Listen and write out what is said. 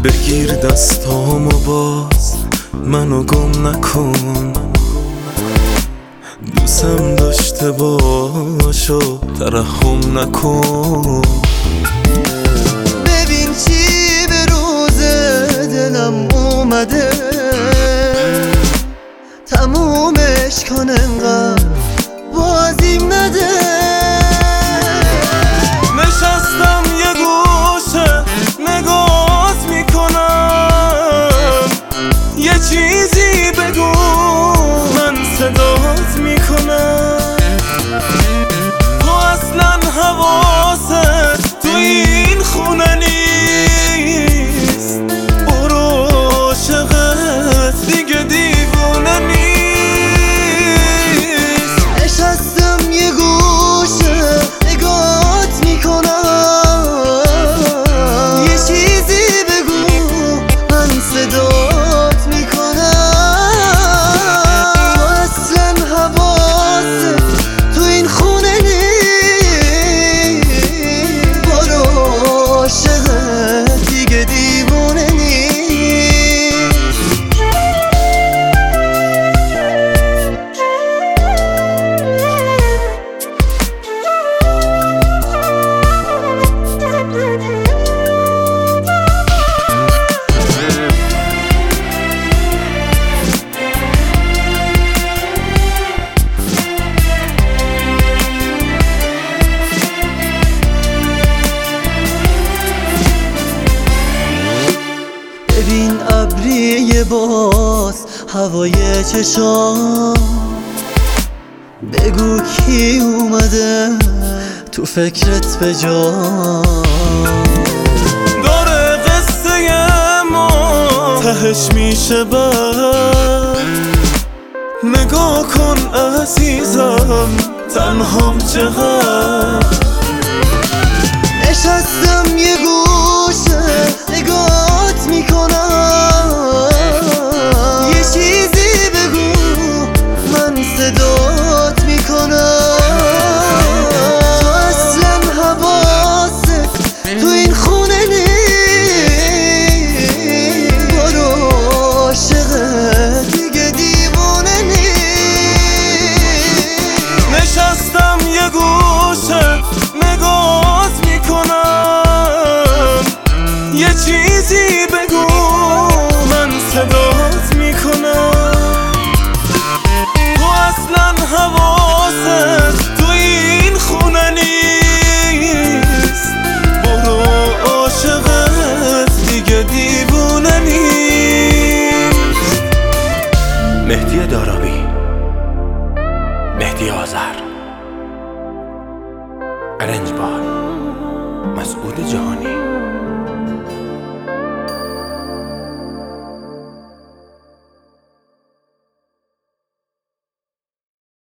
بگیر دستامو باز منو گم نکن، دوستم داشته باشو ترحم نکن. ببین چی به روز دلم اومده، تمومش کن انقدر بازیم نده. نشستم یه گوشه نگات میکنم، یه چیزی بگو من صدات میکنم. تو اصلا حواست تو این خونه نیست، برو عاشقت دیگه دیوونه نیست. نشستم یه گوشه نگات میکنم، یه چیزی بگو من صدات میکنم. تو اصلا حواست تو این خونه نیست، برو عاشقت دیگه دیوونه نیست. ببین ابری باز هوای چشام، بگو کی اومده تو فکرت به جا. داره قصه ما تهش میشه بر، نگاه کن عزیزم تنهام چقدر. نشستم یه گوشه نگات میکنم، یه چیزی بگو من صدات میکنم. تو اصلا حواست تو این خونه نیست، برو عاشقت دیگه دیوونه نیست. نشستم یه گوشه نگات میکنم، یه چیزی بگو من صدات میکنم. تو اصلا حواست تو این خونه نیست، برو عاشقت دیگه دیوونه نیست. مهدی دارابی، مهدی آذر، ارنج بای مسعود جهانی.